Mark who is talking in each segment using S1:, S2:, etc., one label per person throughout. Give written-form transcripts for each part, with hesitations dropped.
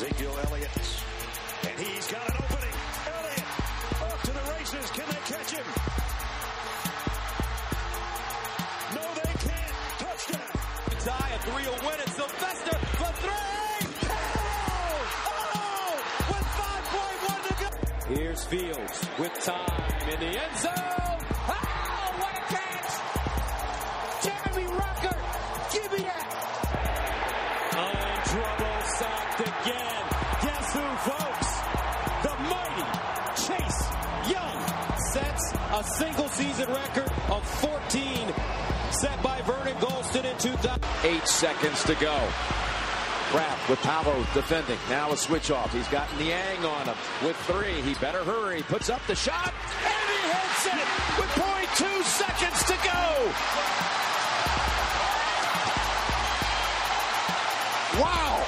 S1: Ezekiel Elliott, and he's got an opening. Elliott off to the races. Can they catch him? No, they can't. Touchdown.
S2: Tie, a 3 will win it. Sylvester for 3. Oh! With 5.1 to go. Here's Fields with time in the end zone. Oh, what a catch! Jeremy Rucker, give me that. Trouble sacked again. Guess who, folks? The mighty Chase Young sets a single-season record of 14, set by Vernon Gholston in 2000.
S3: 8 seconds to go. Kraft with Paolo defending. Now a switch off. He's got Niang on him with 3. He better hurry. Puts up the shot, and he hits it with 0.2 seconds to go. Wow!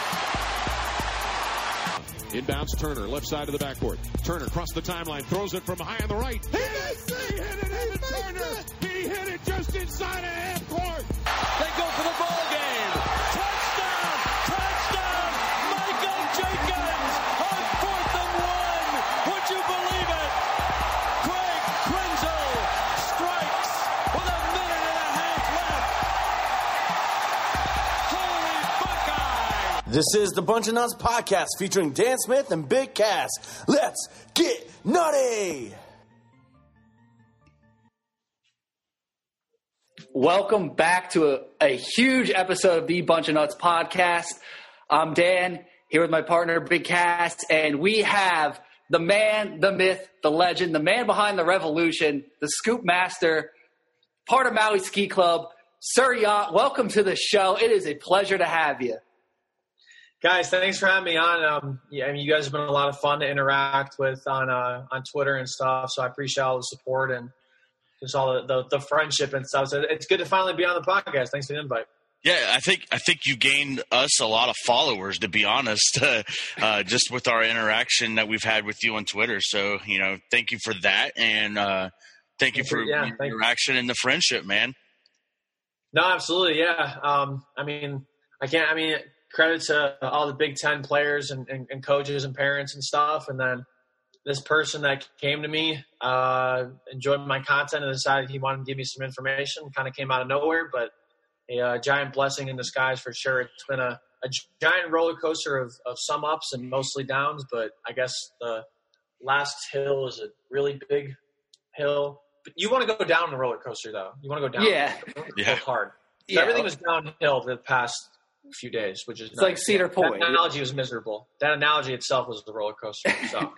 S4: Inbounds Turner, left side of the backboard. Turner across the timeline, throws it from high on the right. He hit it into Turner! He hit it just inside of half court!
S2: They go for the ball game. Touchdown! Touchdown! Michael Jenkins on 4th and 1. Would you believe it? Greg Krenzel strikes with a minute and a half left. Holy Buckeye!
S5: This is the Bunch of Nuts podcast featuring Dan Smith and Big Cass. Let's get nutty!
S6: Welcome back to a huge episode of the Bunch of Nuts podcast. I'm Dan, here with my partner, Big Cass, and we have the man, the myth, the legend, the man behind the revolution, the scoop master, part of Maui Ski Club, Sir Yacht. Welcome to the show. It is a pleasure to have you.
S7: Guys, thanks for having me on. You guys have been a lot of fun to interact with on Twitter and stuff, so I appreciate all the support and just all the friendship and stuff. So it's good to finally be on the podcast. Thanks for the invite.
S8: Yeah, I think you gained us a lot of followers, to be honest, just with our interaction that we've had with you on Twitter. So, thank you for that, and thank you for the interaction and the friendship, man.
S7: No, absolutely, yeah. Credit to all the Big Ten players and coaches and parents and stuff. And then this person that came to me, enjoyed my content and decided he wanted to give me some information. Kind of came out of nowhere, but a giant blessing in disguise for sure. It's been a giant roller coaster of some ups and mostly downs, but I guess the last hill is a really big hill. But you want to go down the roller coaster, though. You want to go down.
S6: Yeah.
S7: Hard. So everything was downhill for the past few days, which is
S6: it's like Cedar Point.
S7: That analogy was miserable. That analogy itself was the roller coaster. So,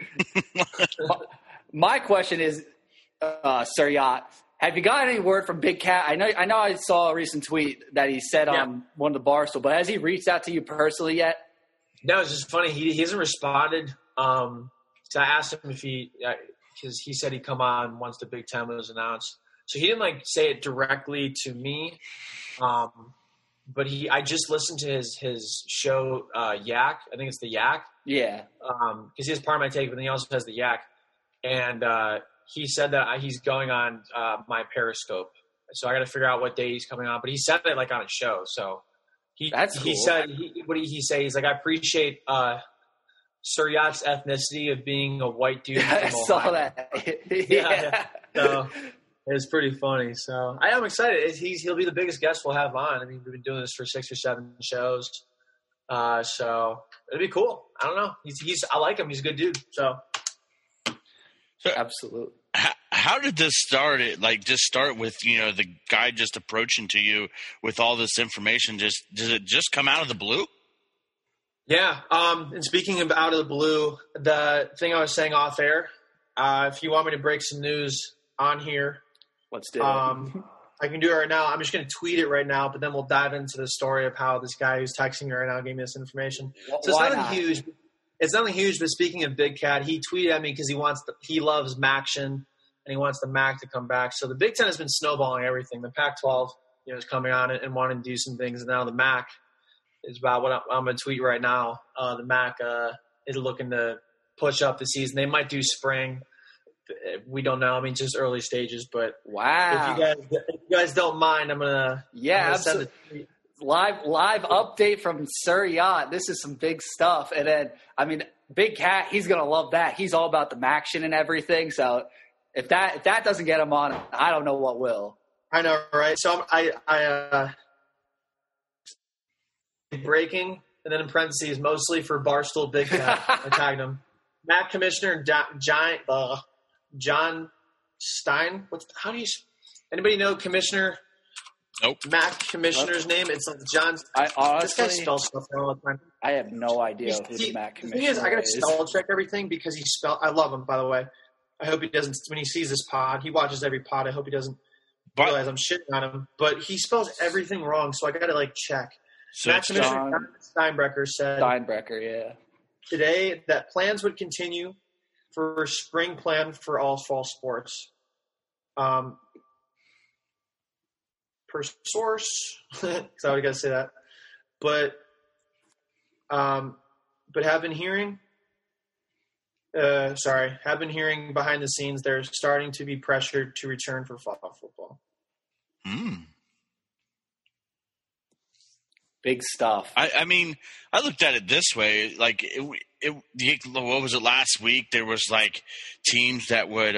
S6: my question is, Sir Yacht, have you got any word from Big Cat? I know. I saw a recent tweet that he said on one of the Barstool, but has he reached out to you personally yet?
S7: No, it's just funny. He hasn't responded. So I asked him if because he said he'd come on once the Big Ten was announced. So he didn't say it directly to me. But I just listened to his show, Yak. I think it's the Yak.
S6: Yeah.
S7: Because he has Part of My Take, but then he also has the Yak. And he said that he's going on my Periscope. So I got to figure out what day he's coming on. But he said it on a show. So
S6: that's cool.
S7: He said, what did he say? He's like, I appreciate Sir Yacht's ethnicity of being a white dude.
S6: I saw that.
S7: Yeah. So it was pretty funny. So I am excited. He'll be the biggest guest we'll have on. I mean, we've been doing this for 6 or 7 shows. So it'll be cool. I don't know. I like him. He's a good dude. So
S6: absolutely.
S8: How did this start? Just start with, the guy just approaching to you with all this information. Does it just come out of the blue?
S7: Yeah. And speaking of out of the blue, the thing I was saying off air, if you want me to break some news on here,
S6: let's do it.
S7: I can do it right now. I'm just going to tweet it right now, but then we'll dive into the story of how this guy who's texting me right now gave me this information. So it's nothing huge. It's nothing huge, but speaking of Big Cat, he tweeted at me because he loves MACtion and he wants the MAC to come back. So the Big Ten has been snowballing everything. The Pac-12, is coming on and wanting to do some things, and now the MAC is about what I'm going to tweet right now. The MAC is looking to push up the season. They might do spring. We don't know. I mean, just early stages, but
S6: wow.
S7: If you guys don't mind, I'm gonna
S6: absolutely. Live update from Sir Yacht. This is some big stuff. And then, I mean, Big Cat, he's going to love that. He's all about the Maction and everything. So if that doesn't get him on, I don't know what will.
S7: I know, right? So I breaking, and then in parentheses, mostly for Barstool Big Cat. I tagged him. Matt Commissioner John Stein. How do you? Anybody know Commissioner?
S8: Nope.
S7: Matt Commissioner's name? It's like John. This guy spells stuff all the time.
S6: I have no idea who the Matt Commissioner
S7: is. I gotta spell check everything because I love him, by the way. I hope he doesn't, when he sees this pod, he watches every pod. I hope he doesn't realize I'm shitting on him. But he spells everything wrong, so I gotta check.
S8: So
S7: Matt Commissioner Steinbrecher said
S6: today
S7: that plans would continue for a spring plan for all fall sports. Per source, so I gotta say that. But have been hearing behind the scenes they're starting to be pressured to return for fall football.
S6: Big stuff.
S8: I mean, I looked at it this way. Like, what was it last week? There was like teams that would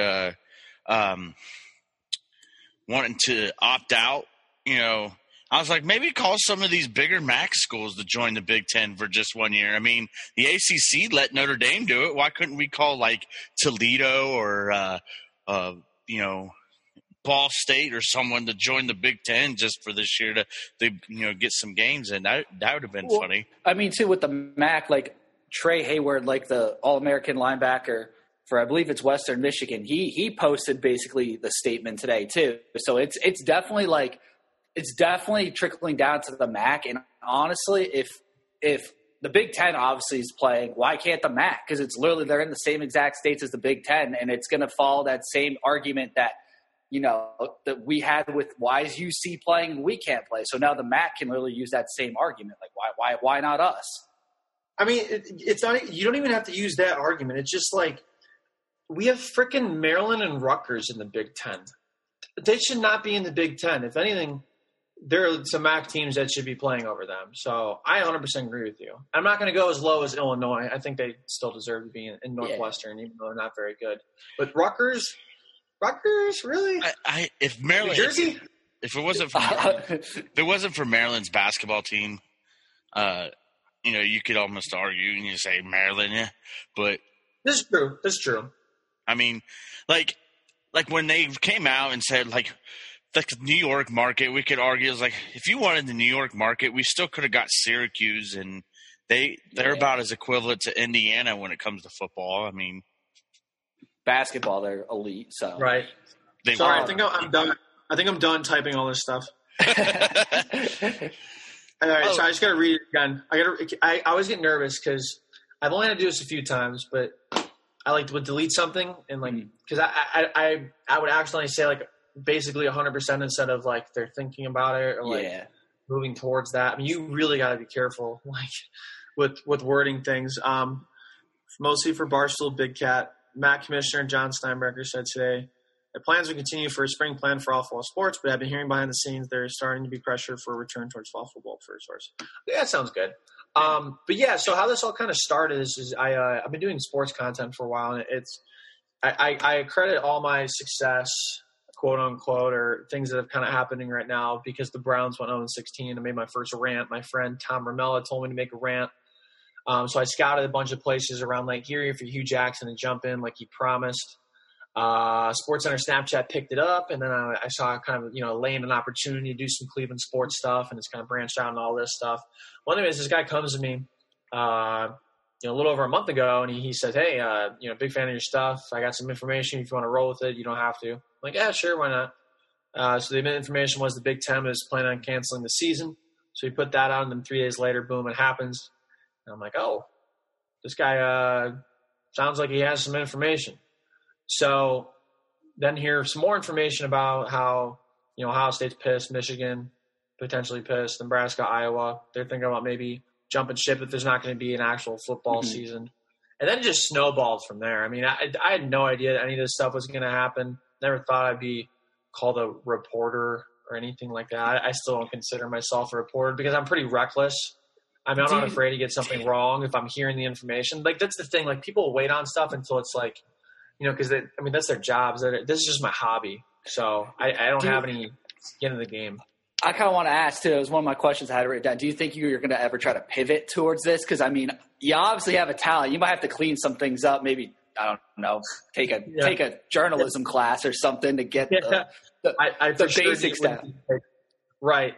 S8: wanting to opt out. You know, I was like, maybe call some of these bigger MAC schools to join the Big Ten for just 1 year. I mean, the ACC let Notre Dame do it. Why couldn't we call like Toledo or Ball State or someone to join the Big Ten just for this year to get some games in? That would have been funny.
S6: I mean, too, with the MAC, like Trey Hayward, like the All-American linebacker for, I believe it's Western Michigan, he posted basically the statement today too. So it's definitely like it's definitely trickling down to the MAC. And honestly, if the Big Ten obviously is playing, why can't the MAC? Because it's literally they're in the same exact states as the Big Ten, and it's going to follow that same argument that that we had with why is UC playing and we can't play. So now the MAC can really use that same argument. Like why not us?
S7: I mean, it's not. You don't even have to use that argument. It's just like we have freaking Maryland and Rutgers in the Big Ten. They should not be in the Big Ten. If anything, there are some MAC teams that should be playing over them. So I 100% agree with you. I'm not going to go as low as Illinois. I think they still deserve to be in Northwestern, even though they're not very good. But Rutgers, really?
S8: If Maryland,
S7: New Jersey?
S8: If it wasn't for Maryland's basketball team, you could almost argue and you say Maryland, yeah. But
S7: this is true.
S8: I mean, like when they came out and said like the New York market, we could argue is like if you wanted the New York market, we still could have got Syracuse, and they're about as equivalent to Indiana when it comes to football. I mean,
S6: basketball, they're elite. So
S7: right. Sorry, I think I'm done. I think I'm done typing all this stuff. All right, so I just got to read it again. I always get nervous because I've only had to do this a few times, but I would delete something and because I would accidentally say like basically 100% instead of like they're thinking about it or moving towards that. I mean, you really got to be careful with wording things. Mostly for Barstool Big Cat, Matt Commissioner John Steinbrecher said today the plans will continue for a spring plan for all fall sports, but I've been hearing behind the scenes there's starting to be pressure for a return towards fall football for a source. Yeah, that sounds good. But yeah, so how this all kind of started is I've been doing sports content for a while, and I credit all my success, quote unquote, or things that have kind of happening right now because the Browns went 0-16. I made my first rant. My friend Tom Ramella told me to make a rant. So I scouted a bunch of places around Lake Erie for Hugh Jackson to jump in like he promised. SportsCenter Snapchat picked it up, and then I saw kind of, laying an opportunity to do some Cleveland sports stuff, and it's kind of branched out and all this stuff. Well, anyways, this guy comes to me, a little over a month ago, and he says, hey, big fan of your stuff. I got some information. If you want to roll with it, you don't have to. I'm like, yeah, sure, why not? So the information was the Big Ten was planning on canceling the season. So he put that out, and then 3 days later, boom, it happens. And I'm like, oh, this guy sounds like he has some information. So then hear some more information about how, Ohio State's pissed, Michigan potentially pissed, Nebraska, Iowa. They're thinking about maybe jumping ship if there's not going to be an actual football season. And then it just snowballed from there. I mean, I had no idea that any of this stuff was going to happen. Never thought I'd be called a reporter or anything like that. I still don't consider myself a reporter because I'm pretty reckless. I mean, I'm not afraid to get something wrong if I'm hearing the information. Like, that's the thing. Like, people wait on stuff until it's like, because that's their jobs. This is just my hobby. So I don't have any skin in the game.
S6: I kind of want to ask, too. It was one of my questions I had written down. Do you think you're going to ever try to pivot towards this? Because, I mean, you obviously have a talent. You might have to clean some things up. Maybe, I don't know, take a journalism class or something to get the basics down.
S7: Right.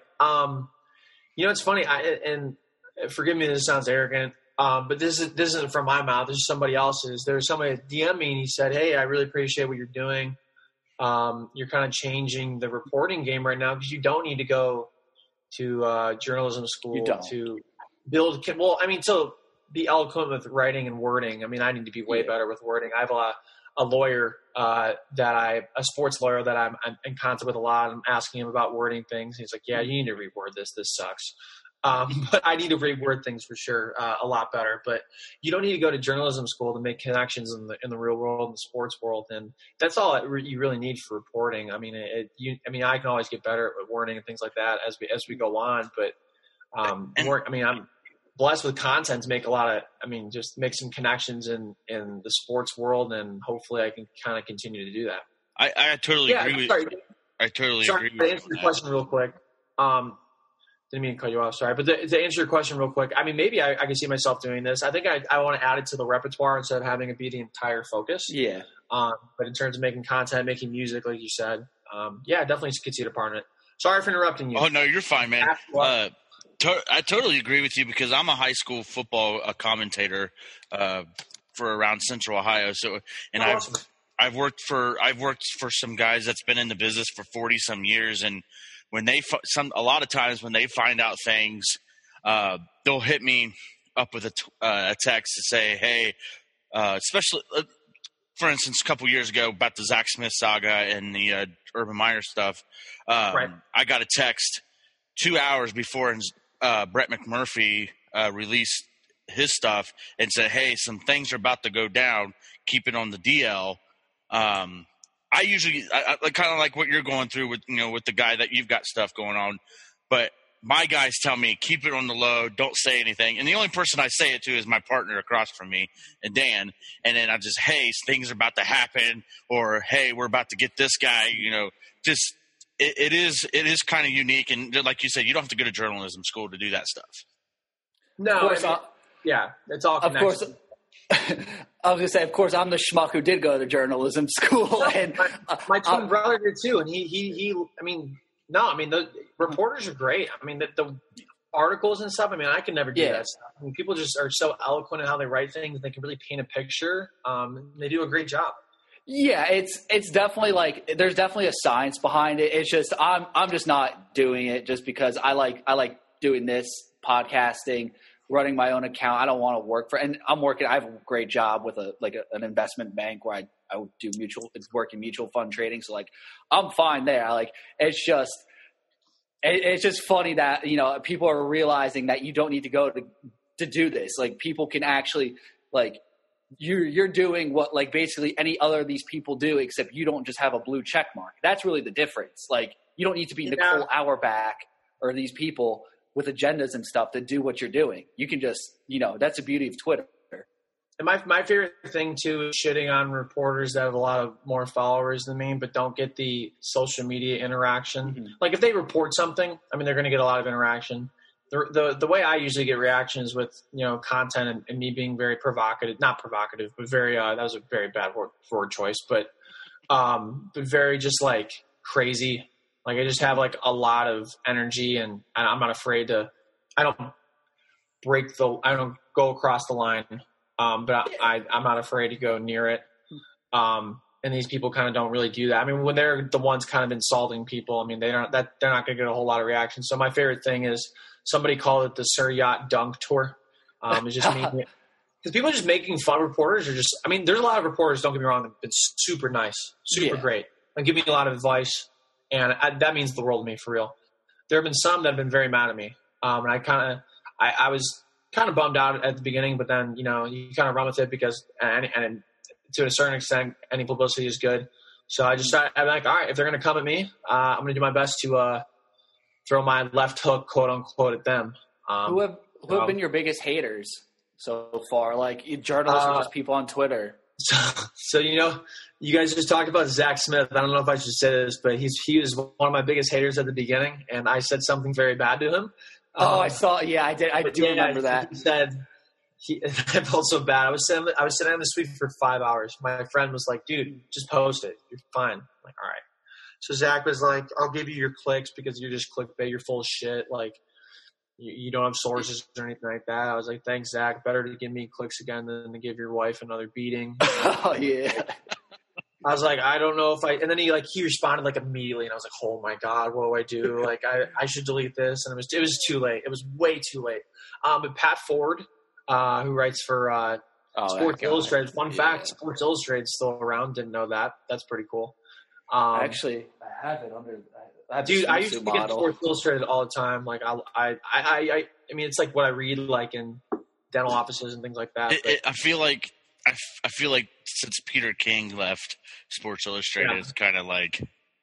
S7: It's funny. And forgive me, this sounds arrogant, but this isn't from my mouth. This is somebody else's. There was somebody that DM'd me, and he said, "Hey, I really appreciate what you're doing. You're kind of changing the reporting game right now because you don't need to go to journalism school to build. Well, I mean, to be eloquent with writing and wording. I mean, I need to be way better with wording. I have a lawyer a sports lawyer that I'm in contact with a lot. I'm asking him about wording things. He's like, "Yeah, you need to reword this. This sucks." But I need to reword things for sure a lot better. But you don't need to go to journalism school to make connections in the real world, in the sports world, and that's all you really need for reporting. I mean, I can always get better at wording and things like that as we go on. But I'm blessed with content to make just make some connections in the sports world, and hopefully I can kind of continue to do that.
S8: I totally agree with you. I totally agree with you.
S7: To answer your question real quick. Didn't mean to cut you off, sorry. But to answer your question real quick, I mean, maybe I can see myself doing this. I think I want to add it to the repertoire instead of having it be the entire focus.
S6: Yeah.
S7: But in terms of making content, making music, like you said, definitely could see the part in it. Sorry for interrupting you.
S8: Oh, no, you're fine, man. I totally agree with you because I'm a high school football commentator for around Central Ohio. So, and awesome. I've worked for some guys that's been in the business for 40 some years, and when a lot of times when they find out things, they'll hit me up with a text to say, "Hey," especially for instance, a couple years ago about the Zach Smith saga and the Urban Meyer stuff.
S7: Right.
S8: I got a text 2 hours before Brett McMurphy released his stuff and said, "Hey, some things are about to go down. Keep it on the DL." I usually I kind of like what you're going through with the guy that you've got stuff going on, but my guys tell me keep it on the low, don't say anything, and the only person I say it to is my partner across from me, and Dan, and then I just, "Hey, things are about to happen," or, "Hey, we're about to get this guy," just it is kind of unique, and like you said, you don't have to go to journalism school to do that stuff.
S7: No, it's all connected.
S6: Of course. I was going to say, of course, I'm the schmuck who did go to journalism school. And
S7: my twin brother did too. And the reporters are great. I mean, the articles and stuff, I can never do that stuff. I mean, people just are so eloquent in how they write things. They can really paint a picture. They do a great job.
S6: Yeah, it's definitely there's definitely a science behind it. It's just, I'm just not doing it just because I like doing this podcasting, running my own account. I don't want to work and I have a great job with an investment bank where I do work in mutual fund trading. So I'm fine there. It's just funny that, people are realizing that you don't need to go to do this. People can actually you're doing what basically any other of these people do, except you don't just have a blue check mark. That's really the difference. You don't need to be Nicole Auerbach or these people with agendas and stuff to do what you're doing. You can just, that's the beauty of Twitter.
S7: And my favorite thing too is shitting on reporters that have a lot of more followers than me, but don't get the social media interaction. Mm-hmm. If they report something, they're going to get a lot of interaction. The way I usually get reactions with, content and me being very provocative, not provocative, but very, that was a very bad word choice, but very just crazy. I just have a lot of energy, and I'm not afraid to. I don't go across the line, but I'm not afraid to go near it. And these people kind of don't really do that. When they're the ones kind of insulting people, they're not going to get a whole lot of reaction. So my favorite thing is somebody called it the Sir Yacht Dunk Tour. It's just me. Because people are just making fun. Reporters are just. There's a lot of reporters. Don't get me wrong. They've been super nice, super great, and give me a lot of advice. And that means the world to me, for real. There have been some that have been very mad at me. And I was kind of bummed out at the beginning, but then, you kind of run with it because, and to a certain extent, any publicity is good. So I'm like, all right, if they're going to come at me, I'm going to do my best to throw my left hook, quote unquote, at them.
S6: Who have been your biggest haters so far? Like journalists or just people on Twitter?
S7: So you guys just talked about Zach Smith. I don't know if I should say this, but he was one of my biggest haters at the beginning, and I said something very bad to him.
S6: I saw. Yeah, I did. I do remember that.
S7: He said. I felt so bad. I was sitting on the suite for 5 hours. My friend was like, dude, just post it. You're fine. I'm like, all right. So Zach was like, I'll give you your clicks because you're just clickbait. You're full of shit. Like, you don't have sources or anything like that. I was like, thanks, Zach. Better to give me clicks again than to give your wife another beating.
S6: Oh, yeah.
S7: I was like, I don't know if and then he responded like immediately, and I was like, oh my God, what do I do? Like, I should delete this. And it was too late. It was way too late. But Pat Ford, who writes for Sports Illustrated. Fun fact, Sports Illustrated is still around. Didn't know that. That's pretty cool.
S6: Actually, I have it under.
S7: I used to get Sports Illustrated all the time. Like I mean, it's like what I read like in dental offices and things like that.
S8: I feel like since Peter King left, Sports Illustrated is kind of like.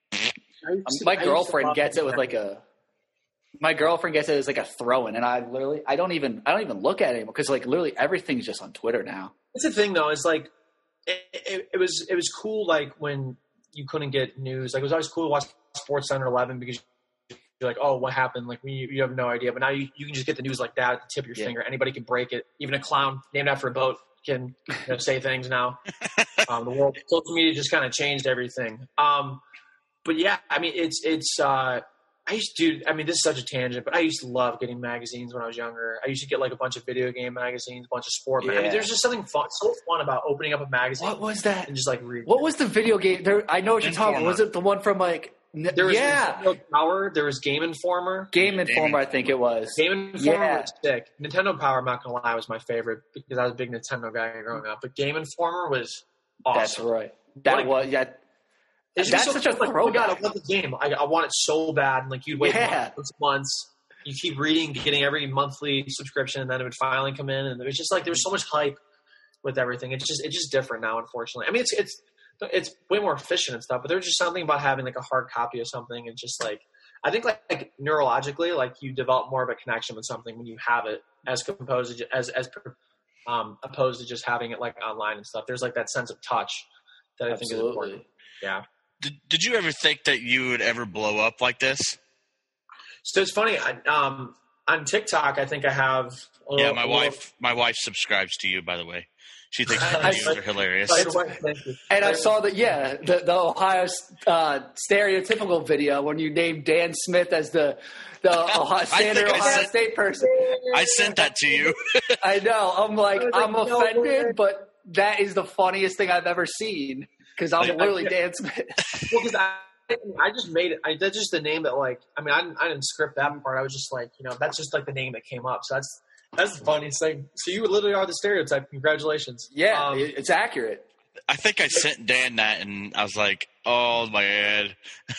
S6: My girlfriend gets it with like a. My girlfriend gets it as like a throw-in, and I don't even look at it anymore because like literally everything's just on Twitter now.
S7: That's the thing though, is like it was cool like when you couldn't get news. Like it was always cool to watch Sports Center 11 because you're like, oh, what happened? Like you have no idea. But now you can just get the news like that at the tip of your finger. Anybody can break it. Even a clown named after a boat can say things now. The world, social media just kind of changed everything. But yeah, I mean this is such a tangent, but I used to love getting magazines when I was younger. I used to get like a bunch of video game magazines, a bunch of sport. I mean, there's just something so fun about opening up a magazine.
S6: What was that?
S7: And just like reading.
S6: What was the video game? I know what you're talking about. Was it the one from like?
S7: There was Nintendo Power. There was Game Informer.
S6: Game Informer, I think it was.
S7: Game Informer was sick. Nintendo Power, I'm not gonna lie, was my favorite because I was a big Nintendo guy growing up. But Game Informer was awesome.
S6: That's right. That's such a throwback.
S7: Oh my God, I love the game. I want it so bad. And like you'd wait months. You keep reading, getting every monthly subscription, and then it would finally come in. And it was just like there was so much hype with everything. It's just different now, unfortunately. I mean, it's way more efficient and stuff, but there's just something about having like a hard copy of something. And just like I think like neurologically, like you develop more of a connection with something when you have it as opposed to just having it like online and stuff. There's like that sense of touch that I think is important. Yeah.
S8: Did you ever think that you would ever blow up like this?
S7: So it's funny. On TikTok, I think I have.
S8: My wife subscribes to you. By the way, she thinks your videos are hilarious.
S6: And I saw that. Yeah, the Ohio stereotypical video when you named Dan Smith as the Ohio State person.
S8: I sent that to you.
S6: I know. I'm like I'm offended, but that is the funniest thing I've ever seen. Because I'm literally Dan Smith.
S7: Well, because I just made it. That's just the name that, like, I mean, I didn't script that part. I was just like,꯫ That's just like the name that came up. So that's the funniest thing. So you literally are the stereotype. Congratulations.
S6: Yeah, it's accurate.
S8: I think I sent Dan that, and I was like, oh my God.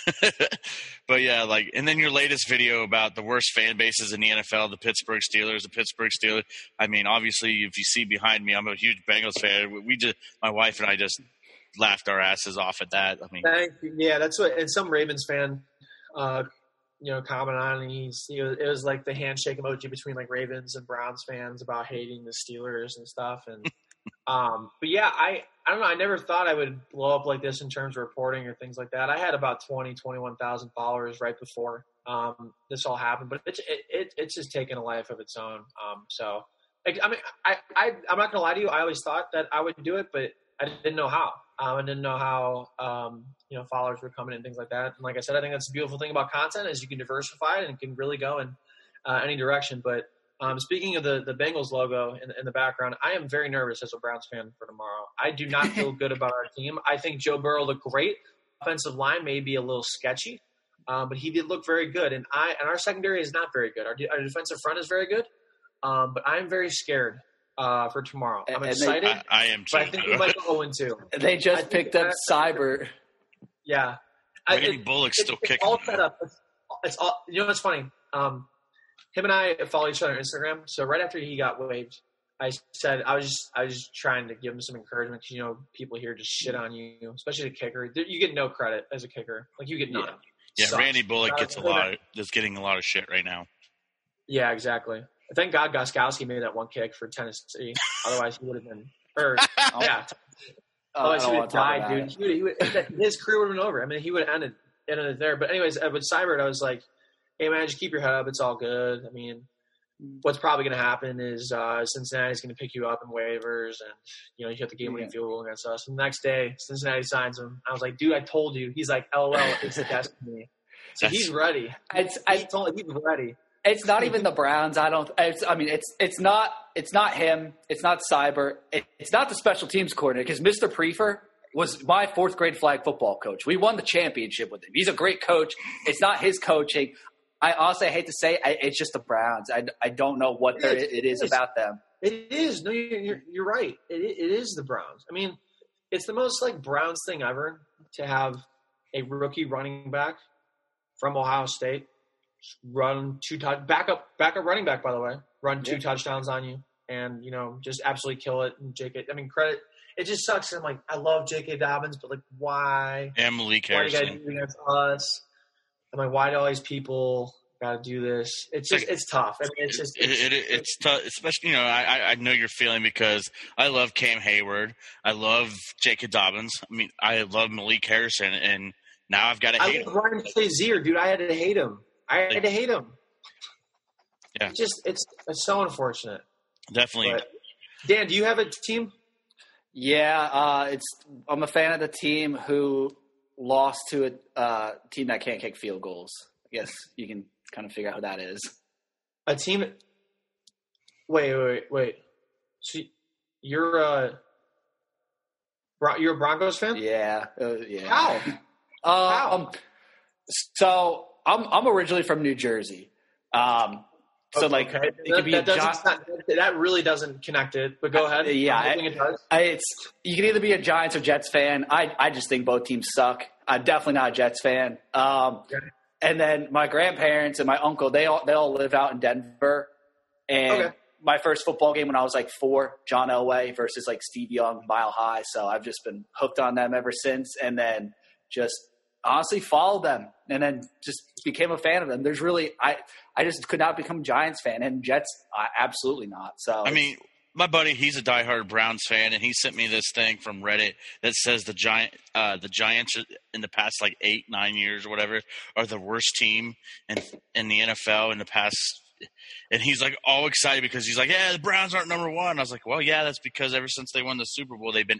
S8: But yeah, like, and then your latest video about the worst fan bases in the NFL, the Pittsburgh Steelers. I mean, obviously, if you see behind me, I'm a huge Bengals fan. My wife and I just laughed our asses off at that. I mean,
S7: thank you. Yeah, that's what. And some Ravens fan, commented on. And it was like the handshake emoji between like Ravens and Browns fans about hating the Steelers and stuff. And but yeah, I don't know. I never thought I would blow up like this in terms of reporting or things like that. I had about 21,000 followers right before this all happened, but it's just taken a life of its own. So I mean, I'm not gonna lie to you. I always thought that I would do it, but I didn't know how. I didn't know how, followers were coming and things like that. And like I said, I think that's the beautiful thing about content is you can diversify it and it can really go in any direction. But speaking of the Bengals logo in the background, I am very nervous as a Browns fan for tomorrow. I do not feel good about our team. I think Joe Burrow looked great. Offensive line may be a little sketchy, but he did look very good. And our secondary is not very good. Our defensive front is very good, but I'm very scared. For tomorrow. I'm excited.
S8: I am too.
S7: But I think we might go 0-2.
S6: They just picked up Cyber.
S7: Yeah.
S8: Randy Bullock's still kicking.
S7: It's all set up. It's all. You know what's funny? Him and I follow each other on Instagram. So right after he got waived, I said I was just trying to give him some encouragement because people here just shit on you, especially the kicker. You get no credit as a kicker, like you get none.
S8: Yeah, Randy Bullock is getting a lot of shit right now.
S7: Yeah, exactly. Thank God Gostkowski made that one kick for Tennessee. Otherwise, he would have been. Otherwise, he would have died, dude. His career would have been over. I mean, he would have ended it there. But anyways, with Seibert, I was like, "Hey man, just keep your head up. It's all good." I mean, what's probably going to happen is Cincinnati's going to pick you up in waivers, and you hit the game-winning field goal against us. And the next day, Cincinnati signs him. I was like, "Dude, I told you." He's like, "LOL, it's destiny." So he's ready. He's ready.
S6: It's not even the Browns. It's not him. It's not Seibert. It's not the special teams coordinator because Mr. Prefer was my fourth grade flag football coach. We won the championship with him. He's a great coach. It's not his coaching. I honestly hate to say it's just the Browns. I don't know what it is about them.
S7: It is. No, you're right. It is the Browns. I mean, it's the most Browns thing ever to have a rookie running back from Ohio State run backup running back, by the way, run 2 touchdowns on you and, just absolutely kill it. And credit. It just sucks. I'm like, I love J.K. Dobbins, but why?
S8: And Malik Harrison.
S7: Why do you guys do against us? I'm like, why do all these people got to do this? It's just, it's tough. I mean,
S8: it's tough, especially, I know your feeling because I love Cam Hayward. I love J.K. Dobbins. I mean, I love Malik Harrison, and now I've got to hate him.
S7: I love Ryan Shazier, dude. I had to hate him. Yeah. It's so unfortunate.
S8: Definitely.
S7: But, Dan, do you have a team?
S6: Yeah, I'm a fan of the team who lost to a team that can't kick field goals. I guess you can kind of figure out who that is.
S7: A team. Wait. So you're a Broncos fan?
S6: Yeah.
S7: How?
S6: So I'm originally from New Jersey. So
S7: okay. That really doesn't connect it. But go ahead.
S6: Yeah, it does. You can either be a Giants or Jets fan. I just think both teams suck. I'm definitely not a Jets fan. And then my grandparents and my uncle, they all live out in Denver. And my first football game when I was 4, John Elway versus Steve Young, Mile High. So I've just been hooked on them ever since. And then just honestly followed them and then just became a fan of them. There's really I just could not become a Giants fan, and Jets absolutely not. So
S8: I mean, my buddy, he's a diehard Browns fan, and he sent me this thing from Reddit that says the Giants in the past 8-9 years or whatever are the worst team in the NFL in the past. And he's all excited because he's like, yeah, the Browns aren't number one. I was like, well, yeah, that's because ever since they won the Super Bowl, they've been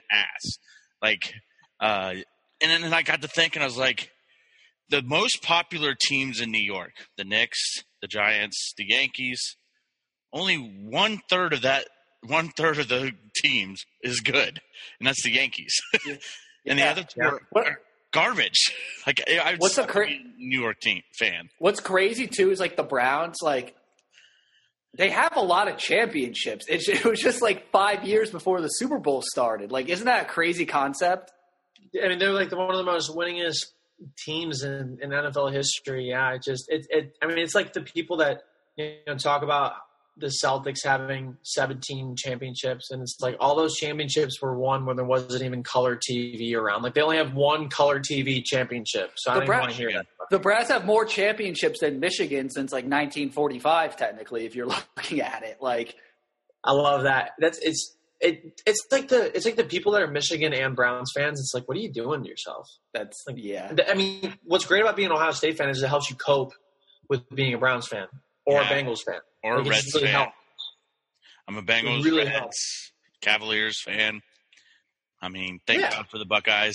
S8: ass. And then I got to thinking, I was like, the most popular teams in New York, the Knicks, the Giants, the Yankees, only 1/3 of the teams is good, and that's the Yankees. And the other two are garbage.
S6: What's a
S8: New York team fan?
S6: What's crazy too is the Browns, they have a lot of championships. It was just 5 years before the Super Bowl started. Isn't that a crazy concept?
S7: I mean, they're one of the most winningest teams in NFL history. Yeah, it's like the people that talk about the Celtics having 17 championships, and it's all those championships were won when there wasn't even color TV around. They only have one color TV championship, so I don't even want to hear that.
S6: The Browns have more championships than Michigan since 1945, technically, if you're looking at it.
S7: I love that. It's like the people that are Michigan and Browns fans. It's what are you doing to yourself?
S6: That's yeah.
S7: I mean, what's great about being an Ohio State fan is it helps you cope with being a Browns fan or a Bengals fan
S8: or a Reds fan.
S7: Helps.
S8: I'm a Bengals,
S7: really
S8: Reds,
S7: helps.
S8: Cavaliers fan. I mean, thank God for the Buckeyes.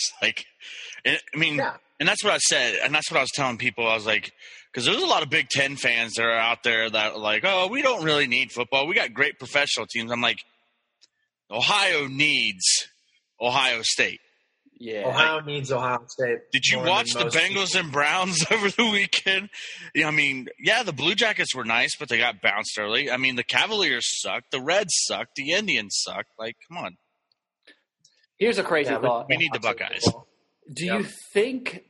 S8: And that's what I said, and that's what I was telling people. I was like, because there's a lot of Big Ten fans that are out there that are oh, we don't really need football. We got great professional teams. I'm like, Ohio needs Ohio State.
S6: Yeah,
S7: Ohio needs Ohio State.
S8: Did you watch the Bengals and Browns over the weekend? I mean, the Blue Jackets were nice, but they got bounced early. I mean, the Cavaliers sucked. The Reds sucked. The Indians sucked. Come on.
S6: Here's a crazy thought.
S8: We need the Buckeyes.
S6: Do you think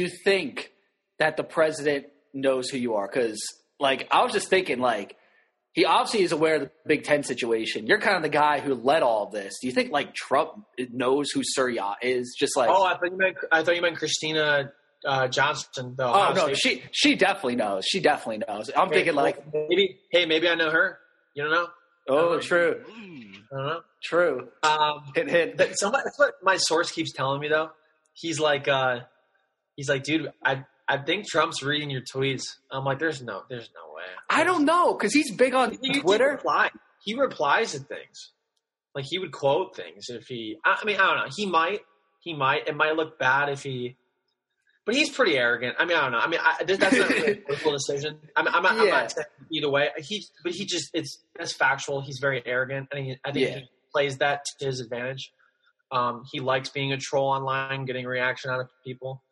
S6: that the president knows who you are? Because, I was just thinking, he obviously is aware of the Big Ten situation. You're kind of the guy who led all of this. Do you think like Trump knows who Sir Yacht is? Just like
S7: I thought you meant Christina Johnston. Though.
S6: Oh no, she definitely knows. She definitely knows. I'm thinking like
S7: maybe I know her. You don't know?
S6: Oh, true.
S7: I don't know.
S6: True. Hit.
S7: That's what my source keeps telling me though. He's like, dude, I think Trump's reading your tweets. I'm like, there's no way.
S6: I don't know because he's big on Twitter.
S7: He replies to things. Like he would quote things if he. I mean, I don't know. He might. It might look bad if he. But he's pretty arrogant. I mean, I don't know. I mean, that's not really a political decision. I'm not saying either way. That's factual. He's very arrogant, and I think he plays that to his advantage. He likes being a troll online, getting a reaction out of people.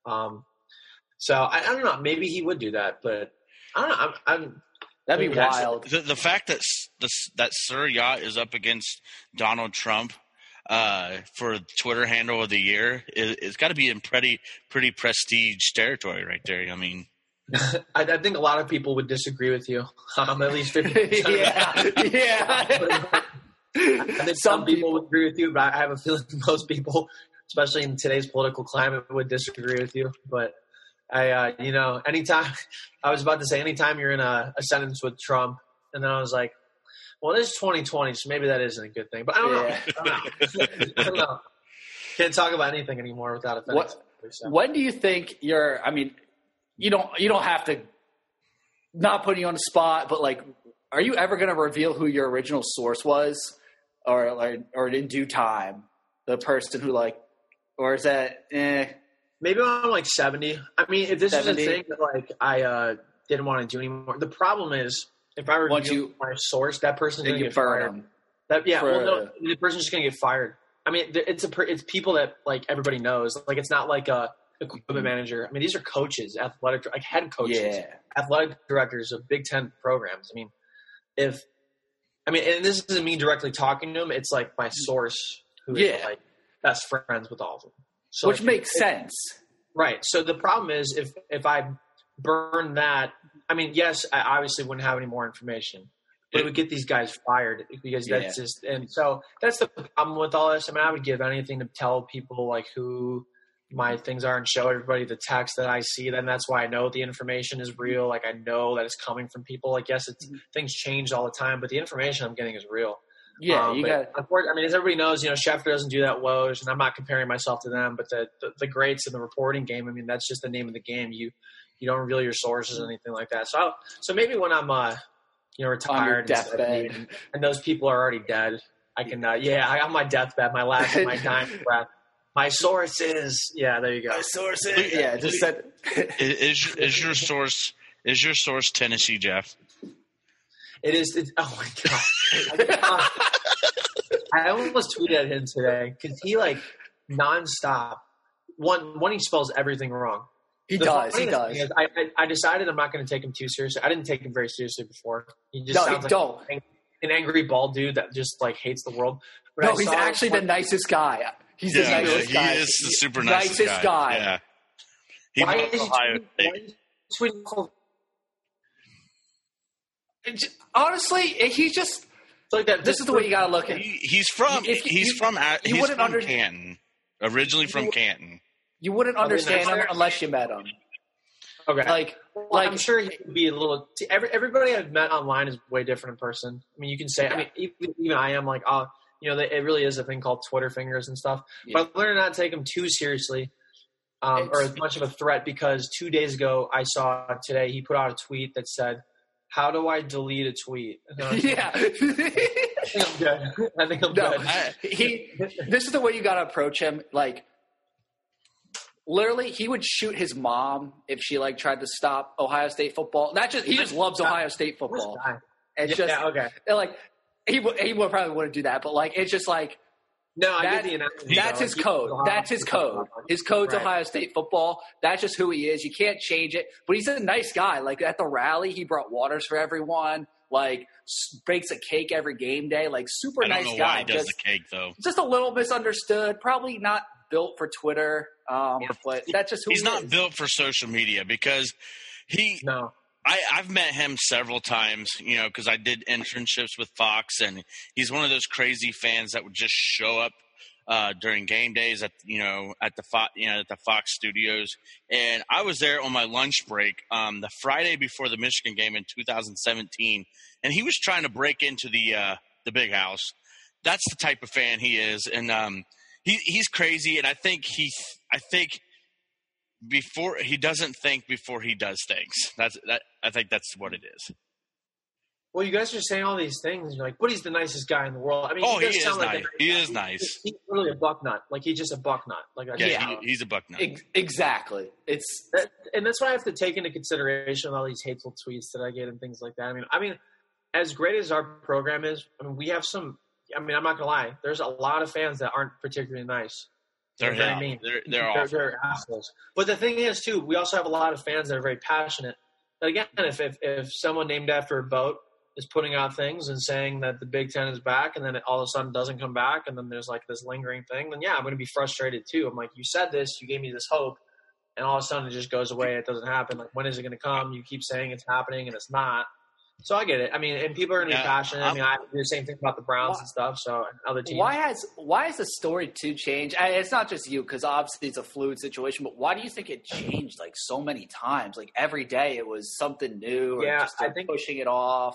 S7: So I don't know. Maybe he would do that, but I don't know.
S6: That'd be wild.
S8: The fact that Sir Yacht is up against Donald Trump for Twitter handle of the year it's got to be in pretty prestige territory right there. I mean,
S7: I think a lot of people would disagree with you. At least 50%.
S6: Yeah.
S7: I think some people would agree with you, but I have a feeling most people, especially in today's political climate, would disagree with you. But anytime I was about to say, anytime you're in a sentence with Trump, and then I was like, well, it is 2020, so maybe that isn't a good thing. But I don't know. I don't know. Can't talk about anything anymore without offending.
S6: When do you think I mean, you don't have to, not putting you on the spot, but like, are you ever going to reveal who your original source was, or in due time, the person who or is that
S7: Maybe I'm like 70. I mean, if this 70? Is a thing that like I didn't want to do anymore. The problem is if I reveal my source, that person's going to get fired. The person's just going to get fired. I mean, it's people that like everybody knows. Like it's not like a equipment manager. I mean, these are coaches, head coaches, athletic directors of Big Ten programs. I mean, and this isn't me directly talking to them. It's like my source who is like best friends with all of them. So
S6: which makes sense.
S7: Right. So the problem is if I burn that, I mean, yes, I obviously wouldn't have any more information, but it would get these guys fired because that's just, and so that's the problem with all this. I mean, I would give anything to tell people like who my things are and show everybody the text that I see. Then that's why I know the information is real. Like I know that it's coming from people. Like, yes, things change all the time, but the information I'm getting is real.
S6: Yeah,
S7: I mean, as everybody knows, Schefter doesn't do that Woj, and I'm not comparing myself to them, but the greats in the reporting game, I mean, that's just the name of the game. You don't reveal your sources or anything like that. So maybe when I'm retired and those people are already dead, I can I got my deathbed, my last of my dying breath. My source is there you go. My source is
S6: just said
S8: is your source Tennessee Jeff?
S7: It is. Oh my god! I almost tweeted at him today because he nonstop. One, he spells everything wrong.
S6: He does.
S7: I decided I'm not going to take him too seriously. I didn't take him very seriously before. He just sounds like an angry bald dude that just like hates the world. But
S6: he's actually the nicest guy. He's the nicest guy.
S8: He is the super nicest guy. Yeah. He
S7: why is he tweeting?
S6: Honestly, he's just like that. This is the way you gotta look at it.
S8: He's from Canton, originally from Canton.
S6: You wouldn't understand him unless you met him.
S7: Okay, I'm sure he would be a little. Everybody I've met online is way different in person. I mean, you can say. I mean, even I am like, it really is a thing called Twitter fingers and stuff. Yeah. But I've learned to not take him too seriously, or as much of a threat. Because 2 days ago, I saw today he put out a tweet that said, how do I delete a tweet?
S6: Yeah.
S7: I think I'm good.
S6: This is the way you got to approach him. Like, literally, he would shoot his mom if she tried to stop Ohio State football. He just loves Ohio State football. It's just like he probably wouldn't do that, but it's just like.
S7: No, I get the analogy.
S6: That's his code. That's his code. His code's Ohio State football. That's just who he is. You can't change it. But he's a nice guy. Like at the rally, he brought waters for everyone. Bakes a cake every game day. Super nice guy. I don't know why
S8: he does the cake though.
S6: Just a little misunderstood. Probably not built for Twitter. But that's just who
S8: he's not built for social media because I've met him several times, because I did internships with Fox, and he's one of those crazy fans that would just show up during game days at the Fox studios. And I was there on my lunch break the Friday before the Michigan game in 2017, and he was trying to break into the big house. That's the type of fan he is, and he's crazy. And I think before he doesn't think before he does things. I think that's what it is.
S7: Well, you guys are saying all these things. You're like, but he's the nicest guy in the world. I mean,
S8: he is nice. He is nice.
S7: He's really a buck nut. Like, he's just a buck nut.
S8: He's a buck nut.
S6: Exactly.
S7: And that's why I have to take into consideration all these hateful tweets that I get and things like that. I mean, as great as our program is, we have some. I'm not gonna lie. There's a lot of fans that aren't particularly nice.
S8: They're very mean. They're
S7: assholes. But the thing is, too, we also have a lot of fans that are very passionate. But again, if someone named after a boat is putting out things and saying that the Big Ten is back, and then it all of a sudden doesn't come back, and then there's like this lingering thing, then yeah, I'm going to be frustrated too. I'm like, you said this, you gave me this hope, and all of a sudden it just goes away. It doesn't happen. Like, when is it going to come? You keep saying it's happening, and it's not. So I get it. And people are going to be passionate. I do the same thing about the Browns and stuff. So and other teams.
S6: Why has the story too changed? It's not just you, because obviously it's a fluid situation. But why do you think it changed like so many times? Like every day it was something new, or just pushing it off.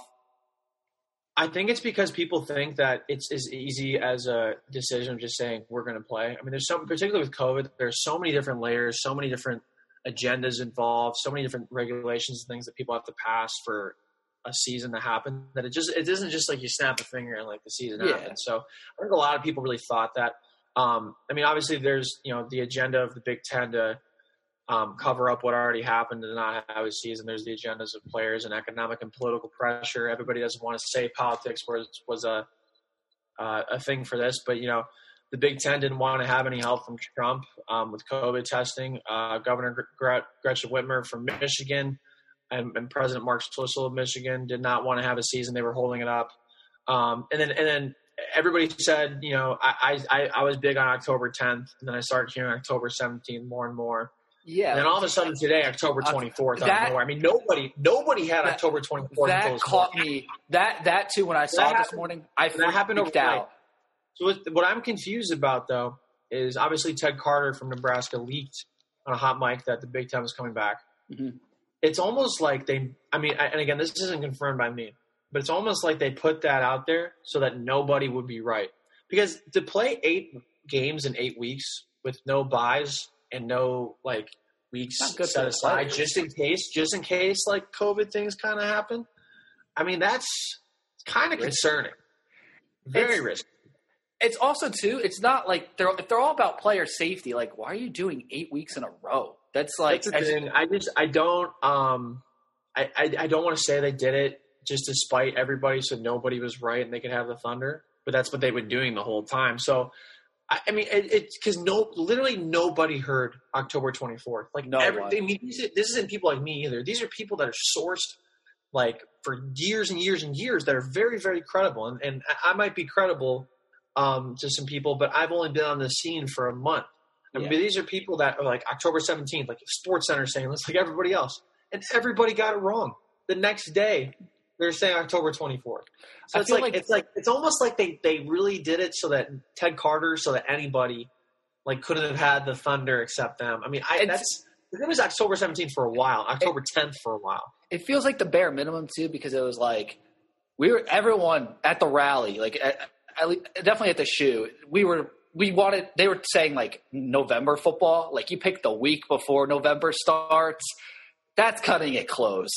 S7: I think it's because people think that it's as easy as a decision of just saying we're going to play. There's something, particularly with COVID, there's so many different layers, so many different agendas involved, so many different regulations and things that people have to pass for a season to happen, that it isn't just like you snap a finger and like the season happens. So I think a lot of people really thought that. Obviously there's the agenda of the Big Ten to cover up what already happened and not have a season. There's the agendas of players and economic and political pressure. Everybody doesn't want to say politics was a thing for this, but the Big Ten didn't want to have any help from Trump with COVID testing. Governor Gretchen Whitmer from Michigan and President Mark Schlissel of Michigan did not want to have a season. They were holding it up. And then everybody said, I was big on October 10th, and then I started hearing October 17th more and more.
S6: Yeah.
S7: And then all of a sudden today, October 24th, out of nowhere. Nobody had October 24th.
S6: That caught me. That too, when I saw it this morning, I freaked out.
S7: So what I'm confused about, though, is obviously Ted Carter from Nebraska leaked on a hot mic that the Big Ten was coming back.
S6: Mm-hmm.
S7: It's almost like and again, this isn't confirmed by me, but it's almost like they put that out there so that nobody would be right. Because to play 8 games in 8 weeks with no buys and no weeks set aside just in case like COVID things kind of happen, that's kind of concerning. Very risky.
S6: It's also too. It's not like they're all about player safety. Like, why are you doing 8 weeks in a row? That's the thing.
S7: I don't want to say they did it just to spite everybody so nobody was right and they could have the Thunder, but that's what they've been doing the whole time. So, it's because literally nobody heard October 24th. This isn't people like me either. These are people that are sourced for years and years and years that are very, very credible. And I might be credible to some people, but I've only been on the scene for a month. These are people that are like October 17th, like Sports Center saying this, like everybody else. And everybody got it wrong. The next day, they're saying October 24th. So it's almost like they really did it so that Ted Carter, so that anybody couldn't have had the Thunder except them. It was October 17th for a while, October 10th for a while.
S6: It feels like the bare minimum too, because it was like everyone at the rally, definitely at the shoe. They were saying November football, you pick the week before November starts. That's cutting it close.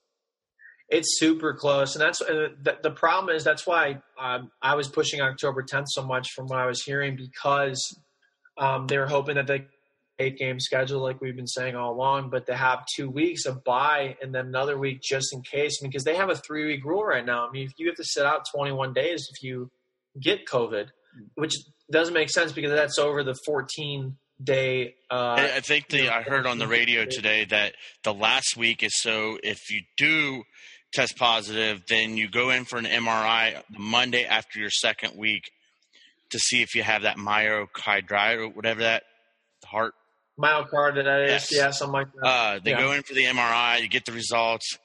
S7: It's super close. And that's the problem is that's why I was pushing October 10th so much from what I was hearing, because they were hoping that they 8-game schedule like we've been saying all along, but to have 2 weeks of bye and then another week just in case, because they have a 3-week rule right now. If you have to sit out 21 days if you get COVID, which doesn't make sense because that's over the 14-day.
S8: I think I heard on the radio today that the last week is so if you do test positive, then you go in for an MRI the Monday after your second week to see if you have that myocarditis or whatever that heart.
S7: Myocarditis,
S8: yes.
S7: Yeah, something like that.
S8: They go in for the MRI, you get the results.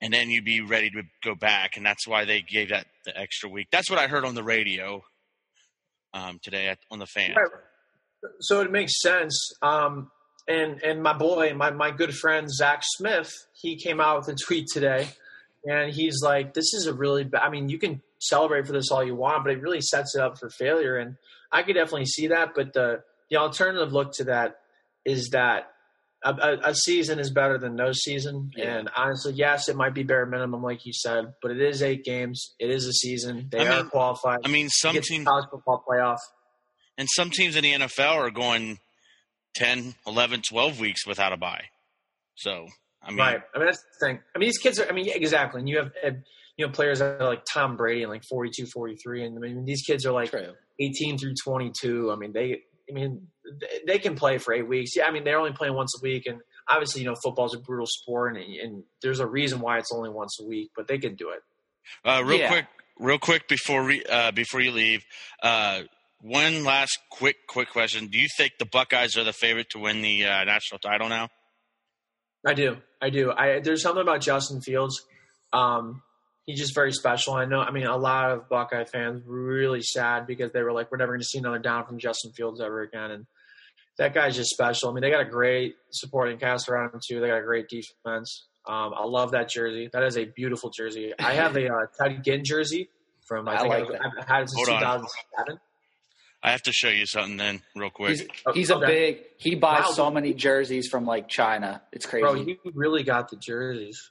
S8: and then you'd be ready to go back. And that's why they gave that the extra week. That's what I heard on the radio today on the Fan.
S7: Right. So it makes sense. And my boy, my good friend Zach Smith, he came out with a tweet today, and he's like, "This is a really bad. I mean, you can celebrate for this all you want, but it really sets it up for failure." And I could definitely see that. But the alternative look to that is that a season is better than no season. Yeah. And honestly, yes, it might be bare minimum, like you said, but it is 8 games. It is a season. They are qualified.
S8: I mean, some teams
S7: college football playoff,
S8: and some teams in the NFL are going 10, 11, 12 weeks without a bye. So, I mean.
S7: Right. I mean, that's the thing. I mean, these kids are – I mean, yeah, exactly. And you have players that are like Tom Brady and like 42, 43. And, I mean, these kids are like 18 through 22. I mean, they can play for 8 weeks. Yeah, I mean, they're only playing once a week. And obviously, you know, football's a brutal sport. And there's a reason why it's only once a week. But they can do it.
S8: Real quick before you leave one last quick question. Do you think the Buckeyes are the favorite to win the national title now?
S7: I do. There's something about Justin Fields. He's just very special. I know. I mean, a lot of Buckeye fans were really sad because they were like, we're never going to see another down from Justin Fields ever again. And that guy's just special. I mean, they got a great supporting cast around him, too. They got a great defense. I love that jersey. That is a beautiful jersey. I have a Ted Ginn jersey from, I've had it since 2007.
S8: I have to show you something then real quick.
S6: He buys so many jerseys from like China. It's crazy.
S7: Bro, you really got the jerseys.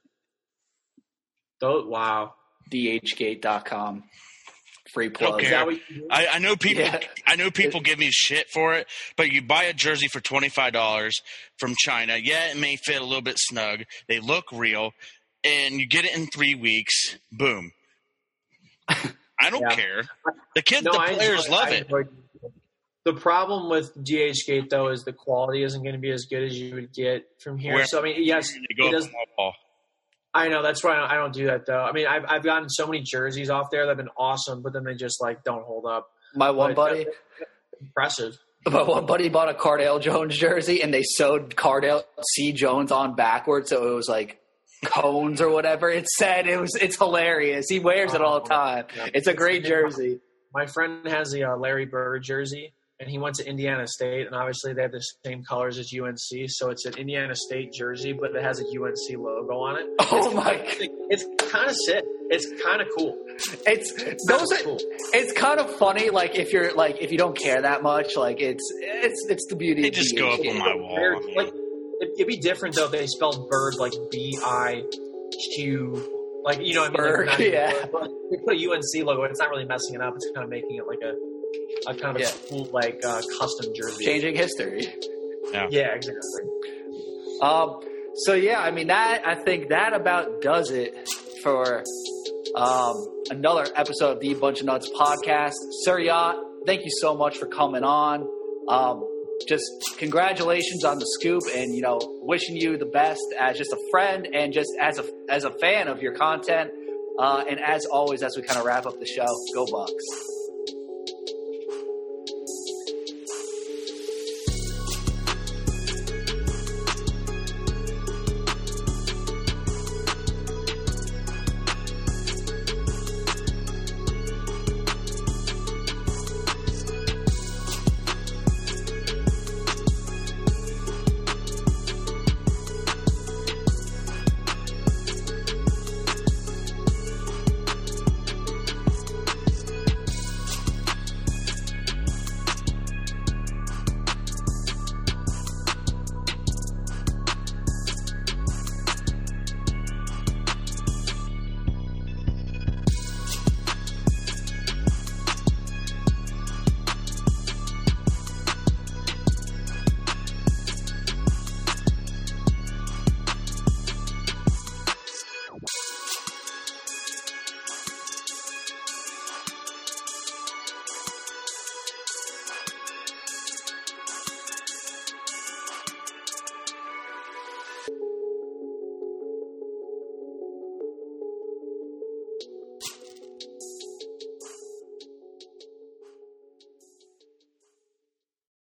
S7: Wow.
S6: DHgate.com. Free plug.
S8: Okay. I know people. Yeah. I know people give me shit for it, but you buy a jersey for $25 from China. Yeah, it may fit a little bit snug. They look real, and you get it in 3 weeks. Boom. I don't care. The players love it.
S7: The problem with DHgate though is the quality isn't going to be as good as you would get from here. So I mean, yes, it does. I know, that's why I don't do that though. I mean, I've gotten so many jerseys off there that have been awesome, but then they just like don't hold up.
S6: My one buddy,
S7: impressive.
S6: My one buddy bought a Cardale Jones jersey, and they sewed Cardale C. Jones on backwards, so it was like cones or whatever it said. It's hilarious. He wears it all the time. Yeah. It's a great jersey.
S7: My friend has the Larry Bird jersey, and he went to Indiana State, and obviously they have the same colors as UNC, so it's an Indiana State jersey, but it has a UNC logo on it.
S6: Oh my!
S7: It's kind of sick. It's kind of cool.
S6: It's kind of funny. Like if you don't care that much, like it's the beauty.
S8: They just go up on my wall.
S7: Like it'd be different though if they spelled Bird like BIQ. Like, you know what I mean?
S6: Like, yeah.
S7: They put a UNC logo. It's not really messing it up. It's kind of making it like a kind of a cool, like, custom jersey.
S6: Changing history.
S7: Yeah, exactly.
S6: So, yeah, I mean, I think that about does it for another episode of the Bunch of Nuts podcast. Sir Yacht, thank you so much for coming on. Just congratulations on the scoop, and, you know, wishing you the best as just a friend and just as a fan of your content. And as always, as we kind of wrap up the show, go Bucks.